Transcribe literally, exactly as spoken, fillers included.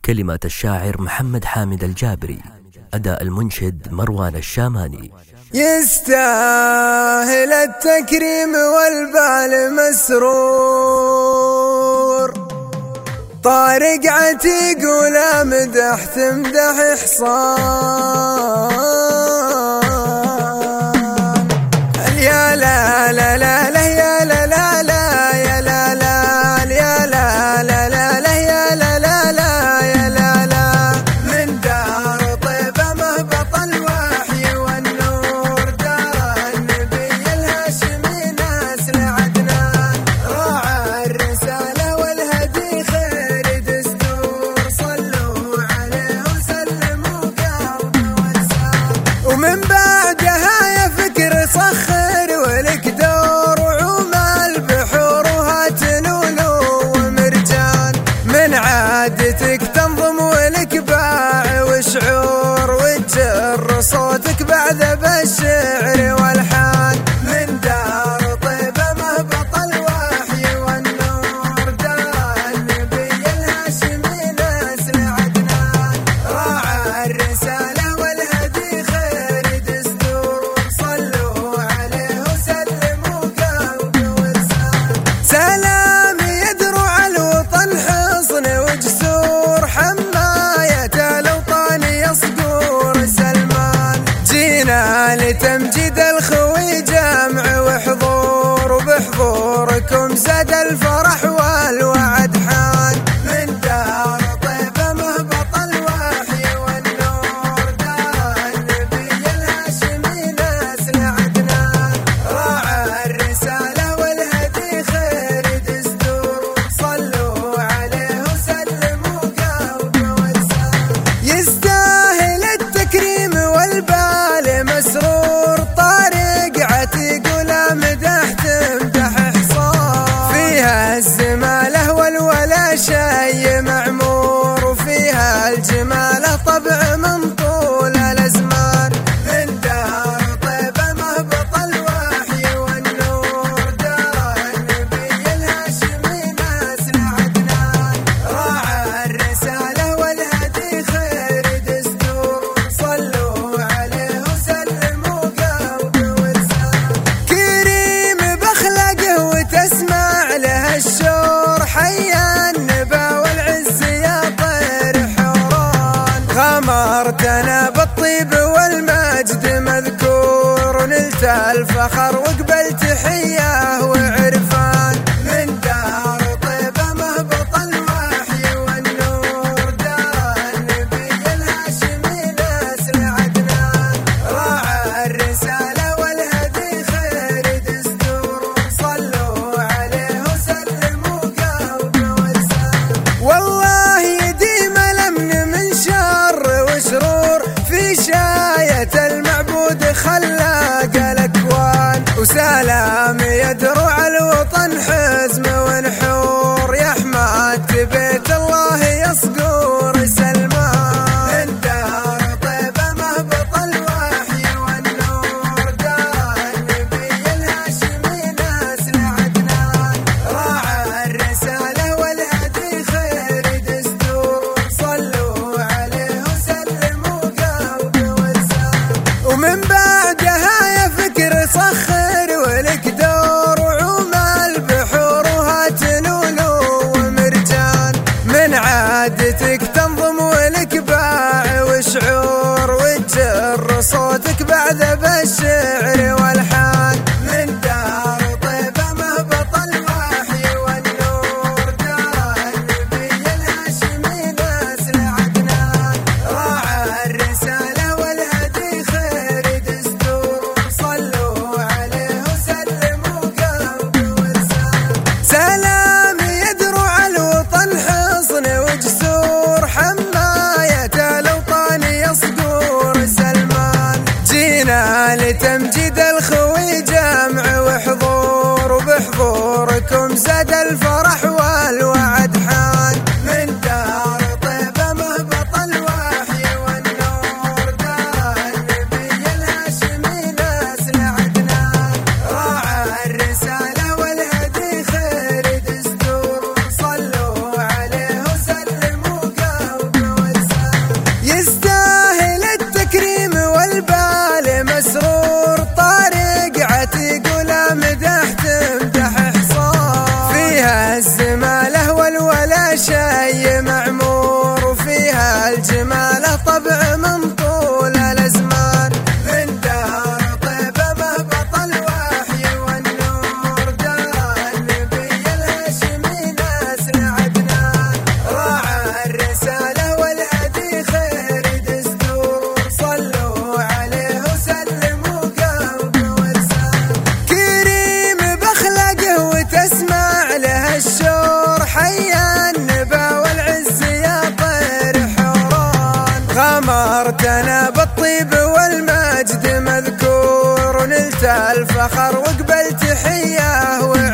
كلمات الشاعر محمد حامد الجابري، أداء المنشد مروان الشاماني. يستاهل التكريم والبال مسرور، طارق عتيق ولا مدح تمدح إحصان. يا لا لا لا لا يا لا لا لا يا لا لا يا لا لا لا لا يا لا لا لا يا لا لا. من دار طيبة مهبط الوحي والنور، دار النبي الهاشمي ناس لعدنان، راعى الرسالة والهدي خير دستور، صلوا عليه وسلموا قلب ولسان. ومن بعدها يا فكر صخر ولك دور، وعوم البحور وهات لولو ومرجان، من عادتك تنظم ولك باع وشعور، وتجر صوتك بعد بالشعر والحان. من دار طيبة مهبط الوحي والنور، دار النبي الهاشمي ناس لعدنان، راعى الرسالة والهدي خير دستور، صلوا عليه وسلموا قلب ولسان. سلام يدرع الوطن حصن وجسور، حماية الأوطان يصقور سلمان، جينا لتمجيد الخوي جمع وحضور، وبحضوركم زاد الفرح والوعد حان. من دار طيبة مهبط الوحي والنور، دار النبي الهاشمي ناس لعدنان، راعى الرسالة والهدي خير دستور، صلوا عليه وسلموا قلب ولسان. يستاهل التكريم والبال مسرور، طارق عتيق ولا مدح تمدح إحصان، فيها الزمالة والولا شي معمور، وفيها الجمالة طبع من طول الأزمان. من دار طيبة مهبط الوحي والنور، دار النبي الهاشمي ناس لعدنان، راعى الرسالة والهدي خير دستور، صلوا عليه وسلموا قلب ولسان. كريم بأخلاقه وتسمع له الشور، حيا النبا والعز يا طير حوران، غمرتنا بالطيب والمجد مذكور، نلت الفخر وقبلت حياه وعرفان. من دار طيبة مهبط الوحي والنور، دار النبي الهاشمي ناس لعدنان، راعى الرسالة والهدي خير دستور، صلوا عليه وسلموا قلب ولسان. والله يديم الأمن من شر وشرور، في شاية المعبود خلاق الأكوان، وسلام يدرع الفخر وقبل تحية